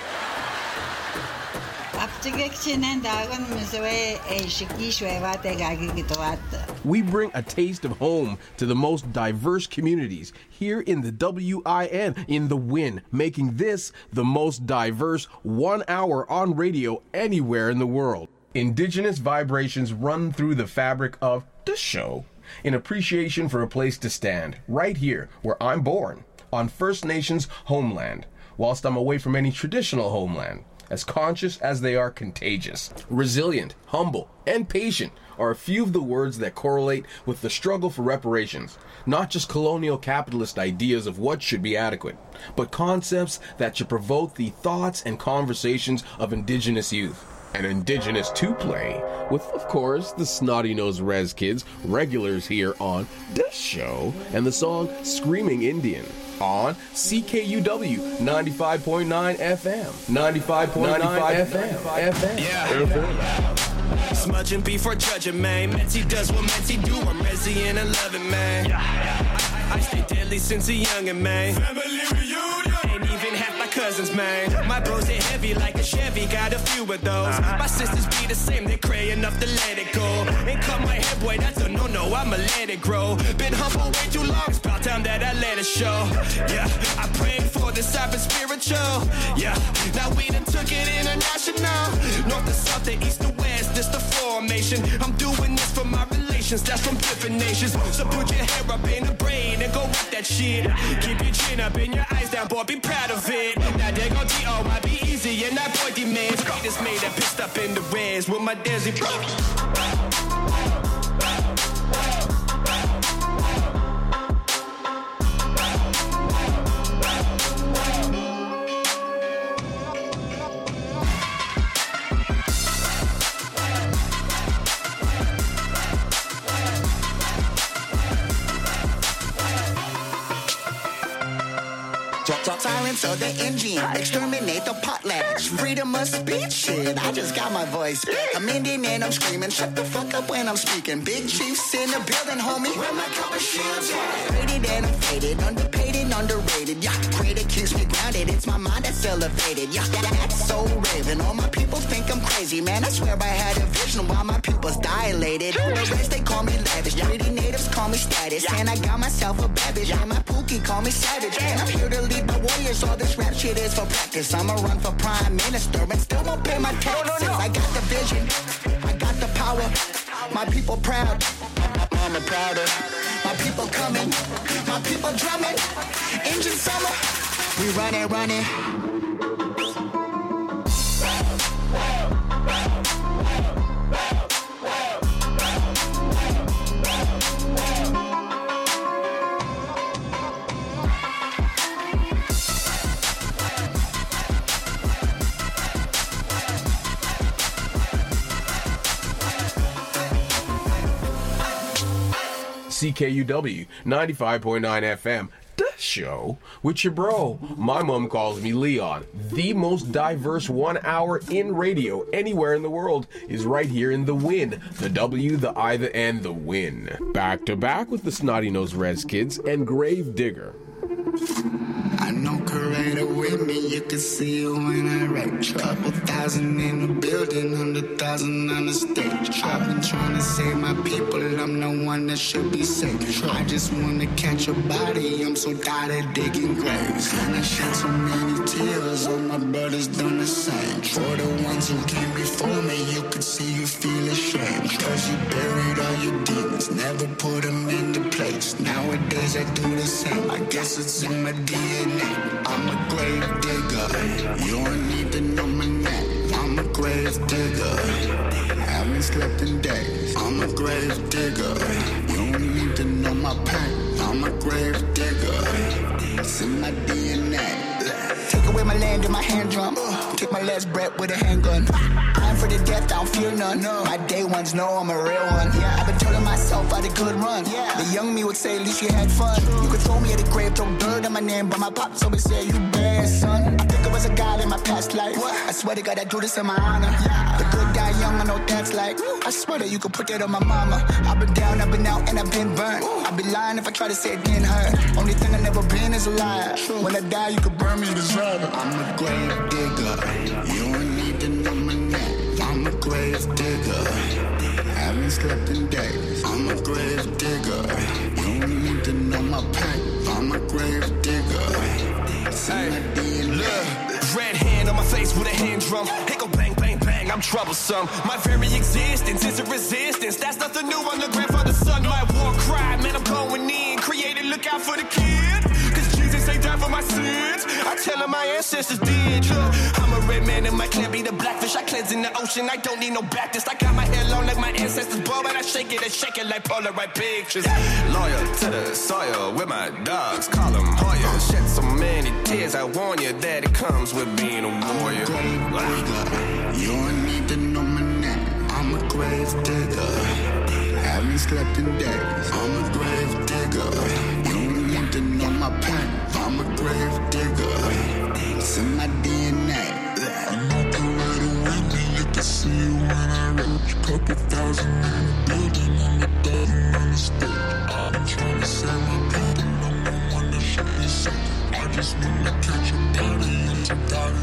We bring a taste of home to the most diverse communities here in the W I N, in the Win, making this the most diverse one hour on radio anywhere in the world. Indigenous vibrations run through the fabric of the show in appreciation for a place to stand right here where I'm born, on First Nations homeland, whilst I'm away from any traditional homeland. as conscious as they are contagious. Resilient, humble, and patient are a few of the words that correlate with the struggle for reparations. Not just colonial capitalist ideas of what should be adequate, but concepts that should provoke the thoughts and conversations of indigenous youth. And indigenous to play with, of course, the Snotty Nose Rez Kids, regulars here on the show, and the song Screaming Indian on C K U W ninety-five point nine F M. ninety-five point nine F M. F M. Yeah. Smudging before judging, man. Metsy does what Metsy do. I'm Rezzy and I love it, man. I, I stay deadly since a youngin', man. Family reunion. Ain't even half my cousins, man. My bros, they heavy like a Chevy. Got a few of those. My sisters be the same. They cray enough to let it go. Ain't cut my hair, boy. That's a no-no. I'ma let it grow. Been humble way too long. It's about time that I let it show. Yeah, I prayed for this. I've been spiritual. Yeah, now we done took it international. North to south to east to west. This the formation. I'm doing this for my relations. That's from different nations. So put your hair up in a braid and go with that shit. Keep your chin up and your eyes down, boy. Be proud of it. Now they gon' T O I be easy and that boy demands. We just made a pissed up in the res with my Desi bro. Silence of the engine, exterminate the potlatch. Freedom of speech, shit, I just got my voice back. I'm Indian and I'm screaming, shut the fuck up when I'm speaking. Big chiefs in the building, homie, where my copper shields at? Rated and I'm faded, underpaid and underrated. Yeah, credit keeps me grounded, it's my mind that's elevated. Yeah, that's so raving, all my people think I'm crazy. Man, I swear I had a vision while my people's dilated. On the rest they call me lavish, pretty natives call me status. And I got myself a bad bitch, and my pookie call me savage. And I'm here to lead my warriors, all this rap shit is for practice. I'ma run for prime minister and still won't pay my taxes. No, no, no. I got the vision, I got the power. My people proud, mama prouder. My people coming, my people drumming. Engine summer, we running, running. C K U W ninety-five point nine F M, the show with your bro. My mom calls me Leon. The most diverse one hour in radio anywhere in the world is right here in the Win. The W, the I, the N, the Win. Back to back with the Snotty Nose Rez Kids and Grave Digger. I know Creator with me, you can see it when I write. Couple thousand in the building, hundred thousand on the stage. I've been trying to save my people, I'm the one that should be safe. I just wanna catch a body, I'm so tired of digging graves. And I shed so many tears, all my brothers done the same. For the ones who came before me, you could see you feel ashamed. Cause you buried all your demons, never put them into place. Nowadays I do the same, I guess it's in my D N A. I'm a grave digger, you don't need to know my name. I'm a grave digger, haven't slept in days. I'm a grave digger, you don't need to know my pain. I'm a grave digger, it's in my D N A. Take away my land and my hand drum. Take my last breath with a handgun. I'm for the death, I don't fear none. My day ones know I'm a real one. Yeah, I've been telling myself I had a good run. Yeah, the young me would say at least you had fun. You could throw me at the grave, throw dirt on my name, but my pops always said you bad, son. I think I was a god in my past life. I swear to God I do this in my honor. Yeah, the good die young, I know that's like. I swear that you could put that on my mama. I've been down, I've been out, and I've been burnt. I'd be lying if I try to say it didn't hurt. Only thing I never been is a liar. When I die, you could burn me to zero. I'm a grave digger, you don't need to know my name. I'm a grave digger, haven't slept in days. I'm a grave digger, you don't need to know my pain. I'm a grave digger, it's in my D N A. Look, red hand on my face with a hand drum. Hey, go bang, bang, bang, I'm troublesome. My very existence is a resistance. That's nothing new, I'm the grandfather's son. My war cry, man, I'm going in. Created, look out for the kid. Cause Jesus ain't died for my sins. I tell him my ancestors did. Look, I'm a red man in my clan be the blackfish. I cleanse in the ocean, I don't need no Baptist. I got my hair long like my ancestors, bro, and I shake it and shake it like Polaroid pictures. Loyal to the soil with my dogs, call them Hoya. Shed so many tears, I warn you that it comes with being a warrior. You don't need to know my name. I'm a grave digger. Haven't slept in days. I'm a grave digger. You don't need to know my pain. I'm a grave digger. It's in my D N A. You know the right away, then you can see you when I reach. Couple thousand in the building, I'm a thousand on the stage. I've been trying to save my people, no one to show you something. I just wanna catch a body and to die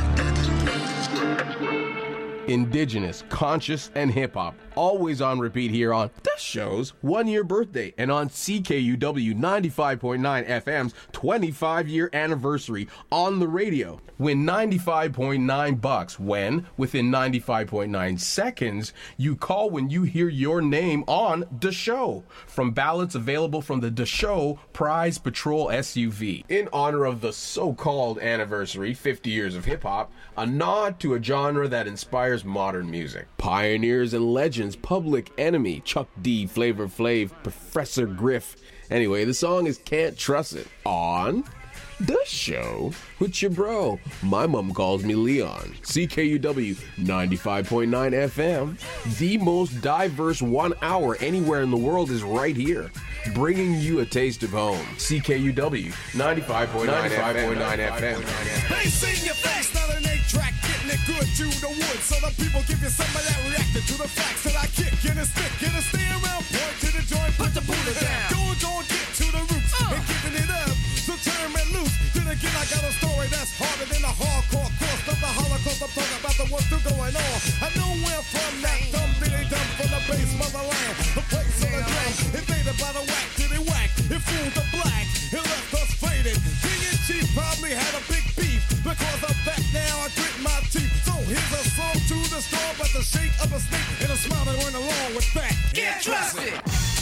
Indigenous, conscious, and hip-hop. Always on repeat here on The Show's one-year birthday and on C K U W ninety-five point nine F M's twenty-five-year anniversary on the radio. Win ninety-five point nine bucks when, within ninety-five point nine seconds, you call when you hear your name on The Show. From ballots available from the The Show Prize Patrol S U V. In honor of the so-called anniversary, fifty years of hip-hop, a nod to a genre that inspires modern music. Pioneers and legends, Public Enemy, Chuck D, Flavor Flav, Professor Griff. Anyway, the song is Can't Trust It on The Show with your bro. My mom calls me Leon. C K U W ninety-five point nine F M. The most diverse one hour anywhere in the world is right here, bringing you a taste of home. C K U W ninety-five point nine F M. They seen your face, not an eight-track, getting it good to the woods, so the people give you some of that reacting to the facts that I kick in a stick, in a stay around, point to the joint, put the Buddha down. Go, go, get to the roots, uh. and giving it up, so turn it loose. Then again, I got a story that's harder than a hardcore course of the Holocaust. I'm talking about the what's still going on. I know where from that dumb diddy dumb from the base motherland, the place of the drum, invaded by the whack, did it whack, it fooled the black, it left us faded. King and Chief probably had a big beef, because of that now I grit my teeth. So here's a song to the storm, but the shake of a snake and a smile that went along with that. Can't trust it.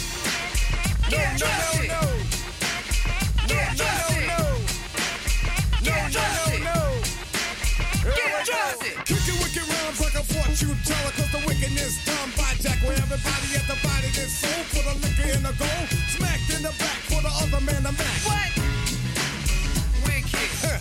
No, no, no, no. Can't trust it. No, Can't trust it. no, no. Can't trust it. Kicking wicked rhymes like a fortune teller, cause the wickedness done by Jack, where everybody at the body is sold for the liquor and the gold, smacked in the back for the other man to match. What? Wicked. Huh.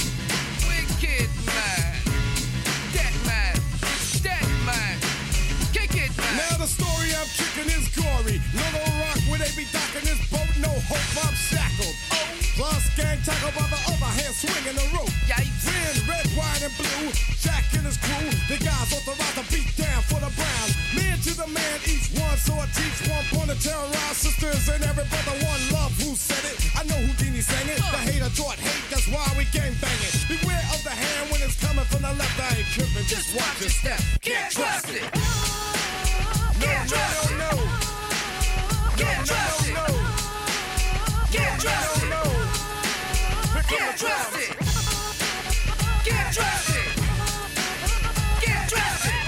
Wicked man. That man. That man. Kick it, man. Now the story I'm kicking is gory. Little Rock, where they be docking this boat, no hope, I'm shackled. Oh. Plus gang tackle by the other hand, swinging the rope. Yikes. Red, red, white, and blue. Jack and his crew, the guys authorized to beat down for the Browns. Man to the man, each one, so I teach one point to terrorize sisters and every brother. One love, who said it? I know Houdini sang it. The hater taught hate, that's why we gang banging. Beware of the hand when it's coming from the left. I ain't tripping, just watch your step. Can't trust it. No, Can't no, trust it. no, no. Can't trust it. No, Can't trust it. no. Can't trust it. Can't trust it. Can't trust it.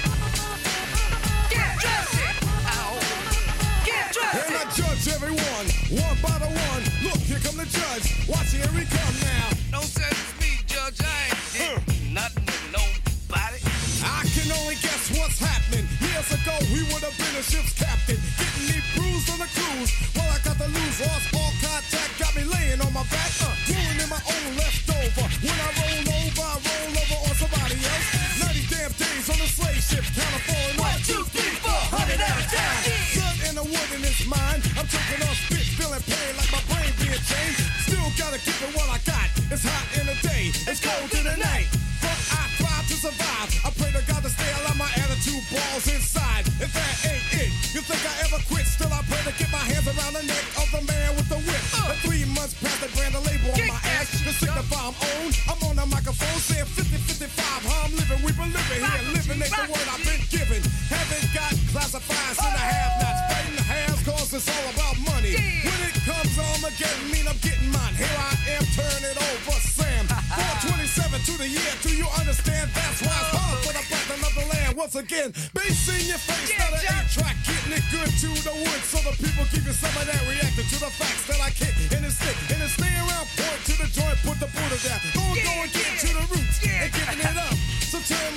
Can't trust it. Ow. Can't trust And I it. judge everyone, one by the one. Look, here come the judge. Watch, here he come now. Don't say it's me, Judge. I ain't did nothing to nobody. I can only guess what's happening. Years ago, we would have been a ship's captain, getting me bruised on the cruise. Well, I got to lose, lost all contact, got me laying on my back, uh, ruining my own leftover. When I roll over, I roll over on somebody else. ninety damn days on the slave ship, kind of falling off. One, two, three, four, hundred at a time. Blood in the wood in its mind. I'm choking on spit, feeling pain like my brain being chained. Still gotta keep it what I got. It's hot in the day, it's cold in the night. But I try to survive. I pray to God to stay alive, my attitude balls inside. If that ain't it, you think I ever quit? Still I pray to get my hands around the neck of the man with the whip. Uh, three months past they brand a label on my ass to signify I'm on. I'm on the microphone saying fifty fifty-five. How I'm living, we've been living here. Living ain't the word I've been given. Haven't got classifieds in the have-nots. Fighting the haves cause it's all about money. When it comes on again, mean I'm getting mine. Here I am, turn it over, Sam. four twenty-seven to the year, do you understand? That's why it's hard for the brethren of the land. Once again, bass in your face, not an eight-track, getting it good to the woods, so the people give you some of that reacting to the facts that I kick in the stick. And it stay around, point to the joint, put the Buddha down. Go and go and get to the roots and giving it up. So turn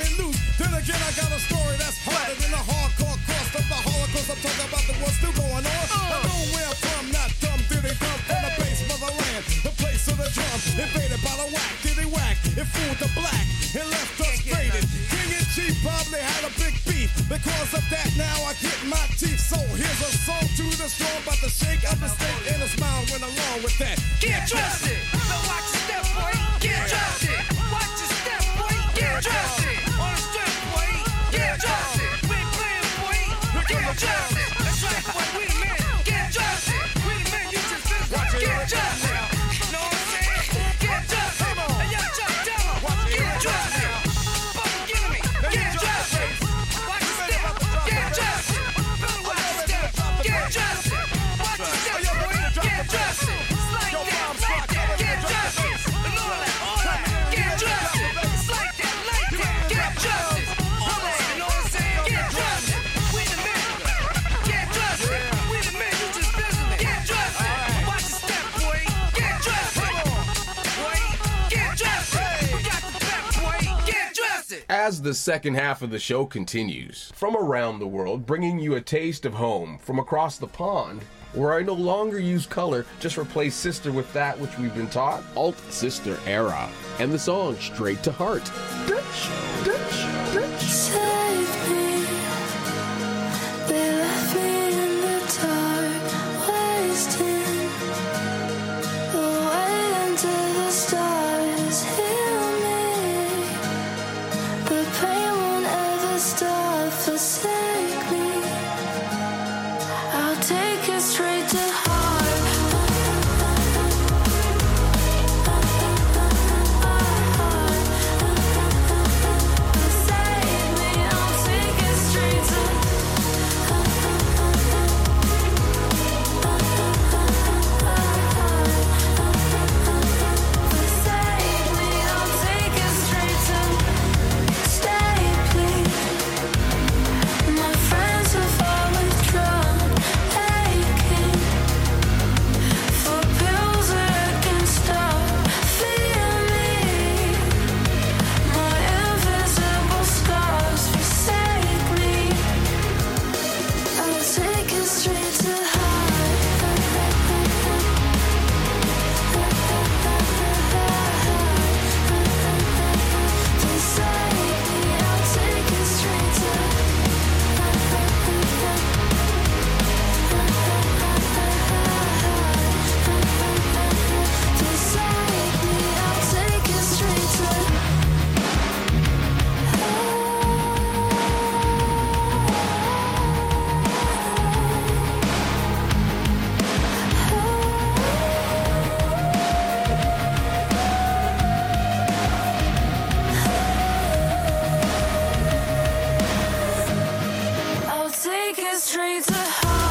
fooled the black and left us faded. King and Chief probably had a big beef. Because of that, now I get my teeth. So here's a song to the storm about the shake of the state, and a smile went along with that. Get trusted. So watch your step, boy. Get trusted. Watch your step, boy. Get trusted. On the step, boy. Get trusted. We ain't playing, boy. Get trusted. That's right, boy. We the men. Get trusted. We the men. You just business. Get trusted. Know what I'm saying? Get trusted. Hey, yo, Chuck, tell 'em. Get trusted. Fuck, give me. Get trusted. Watch your step. Get trusted. Better watch your step. Get trusted. Watch your step, boy. Get trusted. Like that, like that. Get trusted. And all that, all that. Get trusted. It's like that, like that. Get trusted. All that, you know what I'm saying? Get trusted. We the men. Get trusted. We the men. You just business. Get trusted. Watch your step, boy. Get trusted. Boy, get trusted. We got the back, boy. Get trusted. As the second half of the show continues, from around the world, bringing you a taste of home from across the pond, where I no longer use color, just replace sister with that which we've been taught, Alt Sister Era, and the song Straight to Heart. Dutch, Dutch, Dutch. Save me. They left me in the dark, wasting away into the stars. Heal me. The pain won't ever stop. Forsake me. I'll take it straight to heart. Save me. I'll take it straight to Save me. I'll take it straight to stay, please. My friends have all withdrawn, aching for pills that can stop. Fear me. My invisible scars forsake me. I'll take it straight to I'll take it straight to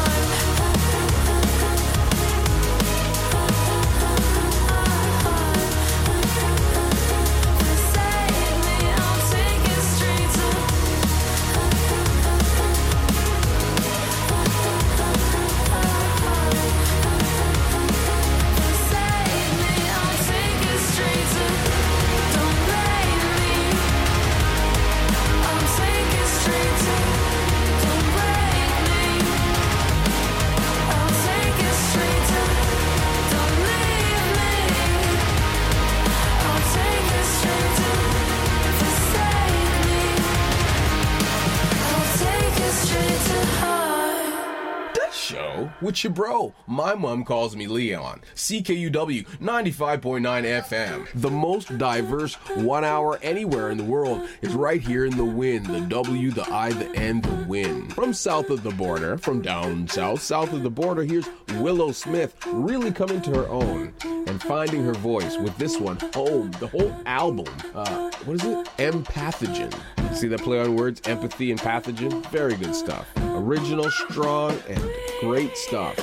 Show with your bro. My mom calls me Leon. C K U W ninety-five point nine F M. The most diverse one hour anywhere in the world is right here in the Win. The W, the I, the N, the Win. From south of the border, from down south, south of the border, here's Willow Smith really coming to her own and finding her voice with this one, Home, the whole album. Uh, what is it? Empathogen. See that play on words? Empathy and pathogen? Very good stuff. Original, strong, and great stuff.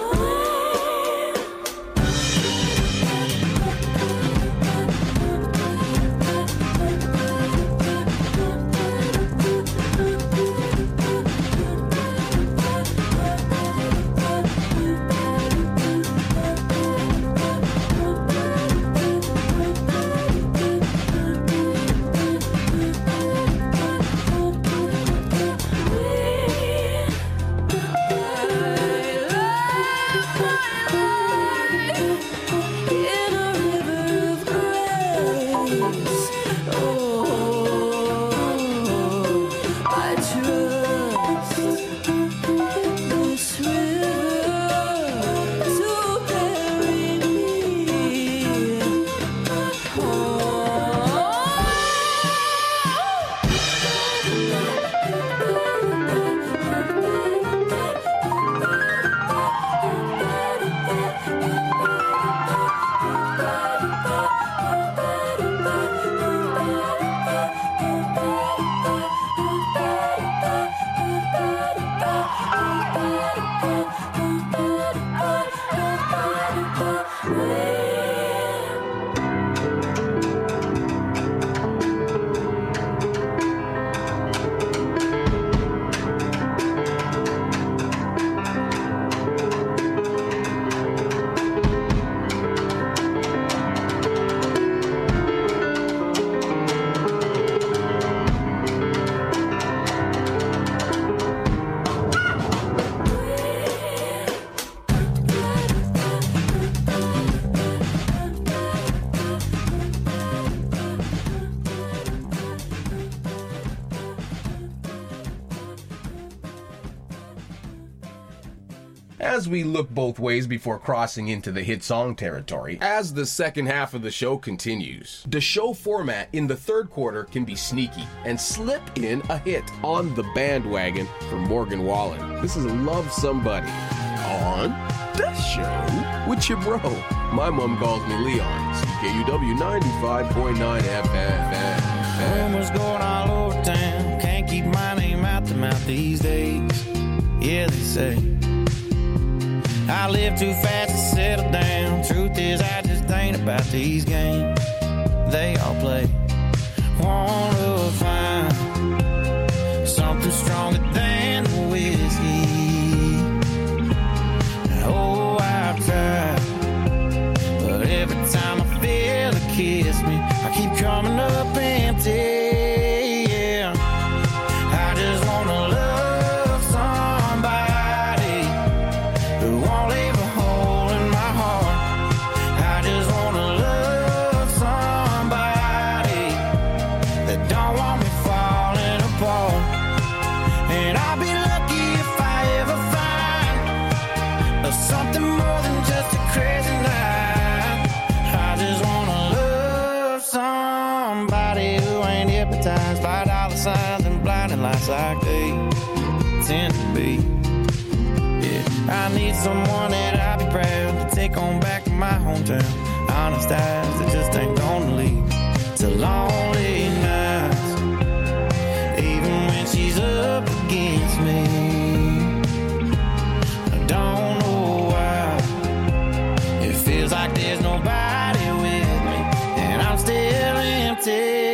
Thank As we look both ways before crossing into the hit song territory, as the second half of the show continues, the show format in the third quarter can be sneaky and slip in a hit on the bandwagon for Morgan Wallen. This is Love Somebody on The Show with your bro. My mom calls me Leon. C K U W ninety-five point nine F M. Rumors going all over town. Can't keep my name out the mouth these days. Yeah, they say I live too fast to settle down. Truth is, I just ain't about these games they all play. Wanna find something stronger than the whiskey. Oh, I've tried, but every time I feel it kiss me, I keep coming up empty. Yeah, I just wanna love like they tend to be. Yeah, I need someone that I'll be proud to take on back to my hometown. Honest eyes that just ain't gonna leave to lonely nights, even when she's up against me. I don't know why it feels like there's nobody with me, and I'm still empty.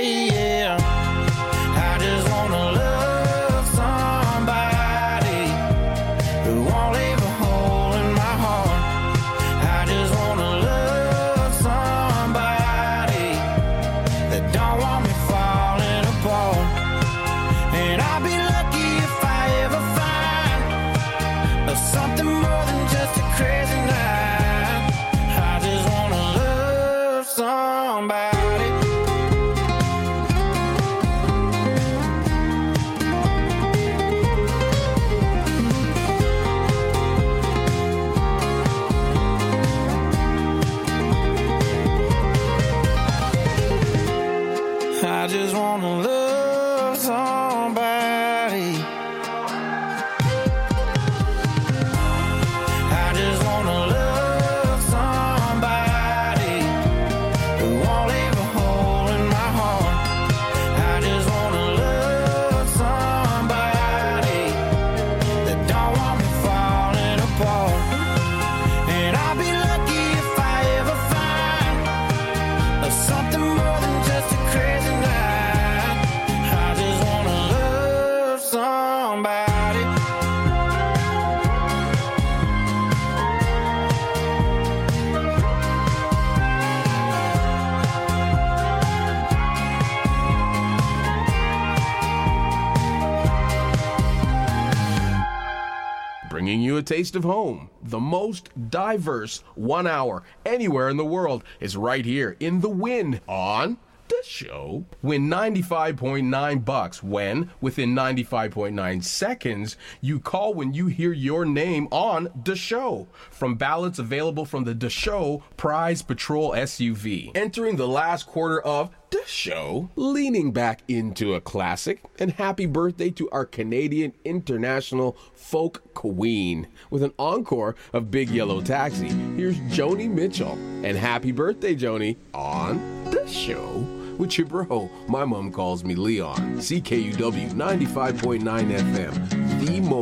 A taste of home. The most diverse one hour anywhere in the world is right here in The Win on The Show. Win ninety-five point nine bucks when, within ninety-five point nine seconds, you call when you hear your name on The Show. From ballots available from the The Show Prize Patrol S U V. Entering the last quarter of The Show, leaning back into a classic, and happy birthday to our Canadian international folk queen. With an encore of Big Yellow Taxi, here's Joni Mitchell. And happy birthday, Joni, on The Show with your bro. My mom calls me Leon. C K U W ninety-five point nine F M, the most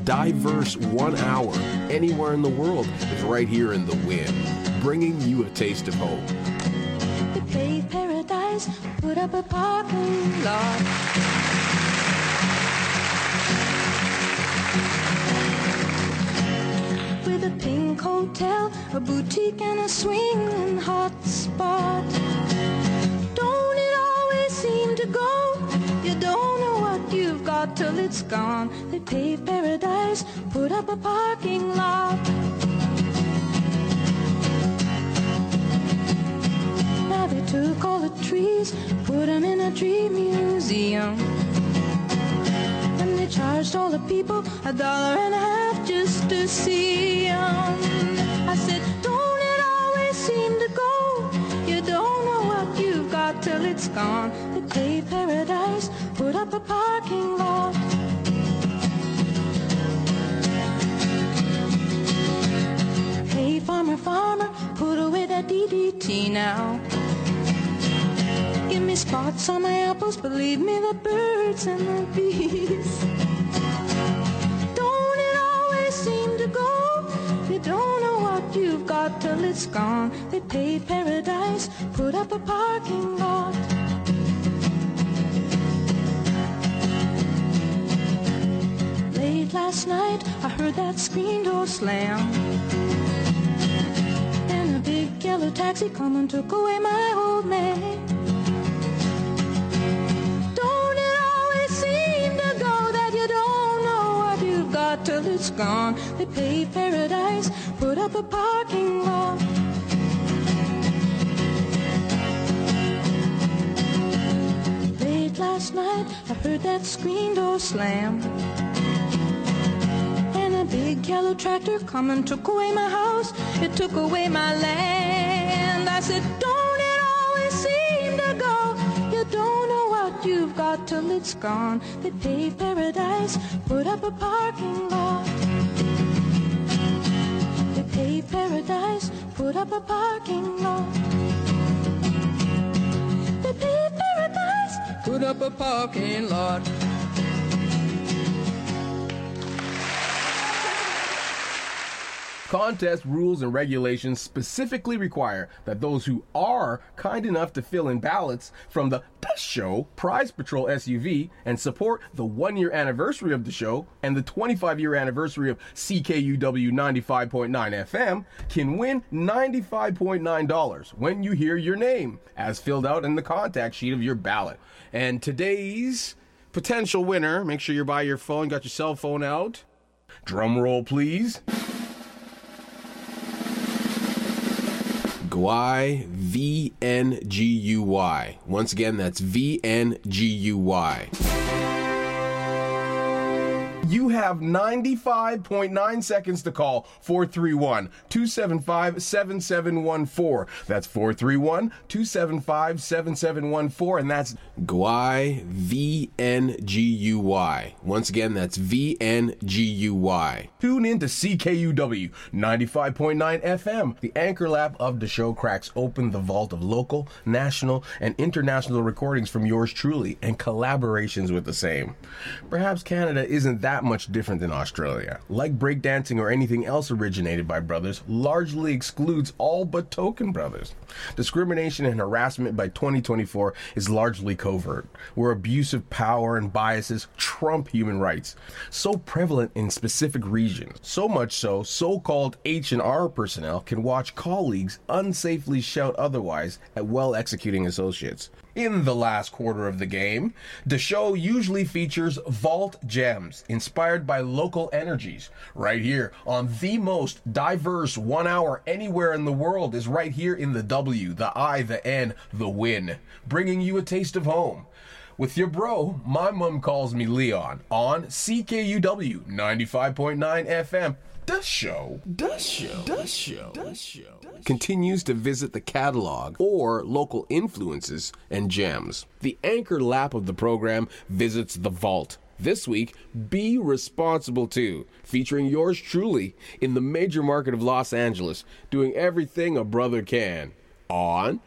diverse one hour anywhere in the world is right here in The Win, bringing you a taste of home. The paved paradise, put up a parking lot. With a pink hotel, a boutique and a swinging hot spot. Don't it always seem to go? You don't know what you've got till it's gone. They paved paradise, put up a parking lot. Now they took all the trees, put them in a tree museum. And they charged all the people a dollar and a half just to see them. I said, don't it always seem to go? You don't know what you've got till it's gone. They paved paradise, put up a parking lot. Hey, farmer, farmer, put away that D D T now. Give me spots on my apples, believe me, the birds and the bees. Don't it always seem to go? You don't know what you've got till it's gone. They paved paradise, put up a parking lot. Late last night, I heard that screen door slam. And a big yellow taxi come and took away my old man. Till it's gone, they paved paradise, put up a parking lot. Late last night, I heard that screen door slam. And a big yellow tractor come and took away my house, it took away my land. I said, don't it always seem to go? You don't know what you've got till it's gone. They paved paradise, put up a parking lot. They paved paradise, put up a parking lot. They paved paradise, put up a parking lot. Contest rules and regulations specifically require that those who are kind enough to fill in ballots from the Dust Show Prize Patrol S U V and support the one-year anniversary of the show and the twenty-five-year anniversary of C K U W ninety-five point nine F M can win ninety-five point nine dollars when you hear your name, as filled out in the contact sheet of your ballot. And today's potential winner, make sure you're by your phone, got your cell phone out. Drum roll, please. Guy, V N G U Y. Once again, that's V N G U Y. You have ninety-five point nine seconds to call four three one, two seven five, seven seven one four. That's four three one, two seven five, seven seven one four, and that's Guy, V N G U Y. Once again, that's V N G U Y. Tune in to C K U W ninety-five point nine F M. The anchor lap of the show cracks open the vault of local, national, and international recordings from yours truly and collaborations with the same. Perhaps Canada isn't that much different than Australia. Like breakdancing or anything else originated by brothers, largely excludes all but token brothers. Discrimination and harassment by twenty twenty-four is largely covert, where abuse of power and biases trump human rights. So prevalent in specific regions. So much so, so-called H and R personnel can watch colleagues unsafely shout otherwise at well-executing associates. In the last quarter of the game, the show usually features Vault Gems, inspired by local energies. Right here on the most diverse one hour anywhere in the world is right here in the W, the I, the N, the Win, bringing you a taste of home. With your bro, my mom calls me Leon, on C K U W ninety-five point nine F M. Dust Show, Dust Show, Dust Show, Dust Show continues to visit the catalog or local influences and gems. The anchor lap of the program visits the vault. This week, Be Responsible Too, featuring yours truly in the major market of Los Angeles, doing everything a brother can on Dust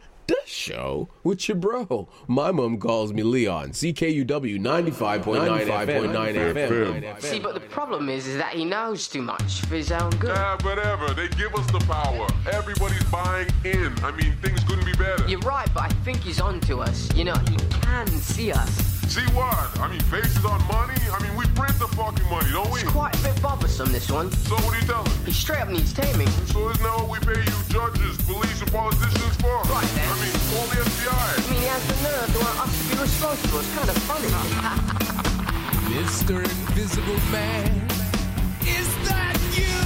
Show with your bro. My mom calls me Leon. C K U W ninety-five point nine F M. See, but the problem is, is that he knows too much for his own good. Yeah, whatever. They give us the power. Everybody's buying in. I mean, things couldn't be better. You're right, but I think he's on to us. You know, he can see us. See what? I mean, faces on money? I mean, we print the fucking money, don't we? It's quite a bit bothersome, this one. So what are you telling me? He straight up needs taming. So isn't that what we pay you judges, police, and politicians for? Right then. I mean, call the F B I. I mean, he has the nerve to want us to be responsible. It's kind of funny. Mister Invisible Man, is that you?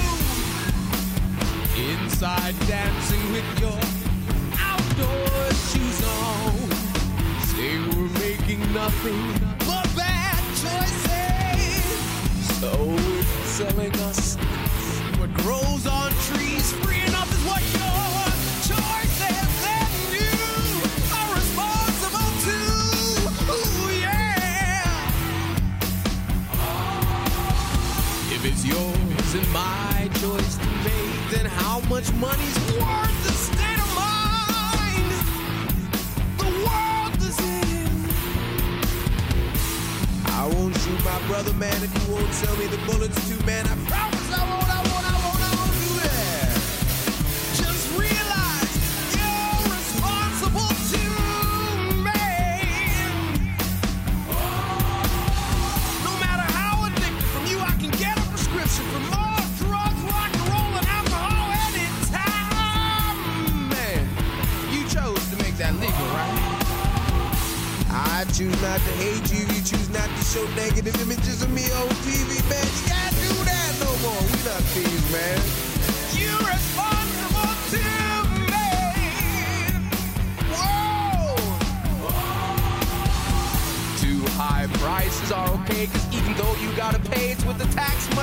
Inside dancing with your outdoor shoes on. Say we're making nothing but bad choices. So it's selling us what grows on trees. Free enough is what your choices and you are responsible to. Ooh, yeah. If it's yours and my choice to make, then how much money's worth the state of mind the world is in? I won't shoot my brother, man, if you won't sell me the bullets too, man. I promise I won't, I won't, I won't, I won't do that. Just realize you're responsible too, man. No matter how addicted from you, I can get a prescription for more drugs, rock and roll, and alcohol anytime, man. You chose to make that legal, right? I choose not to hate you, you choose not to show negative images of me on T V, man. You can't do that no more. We not thieves, man. You're responsible too, man. Whoa! Too high prices are okay, cause even though you gotta pay, it's with the tax money.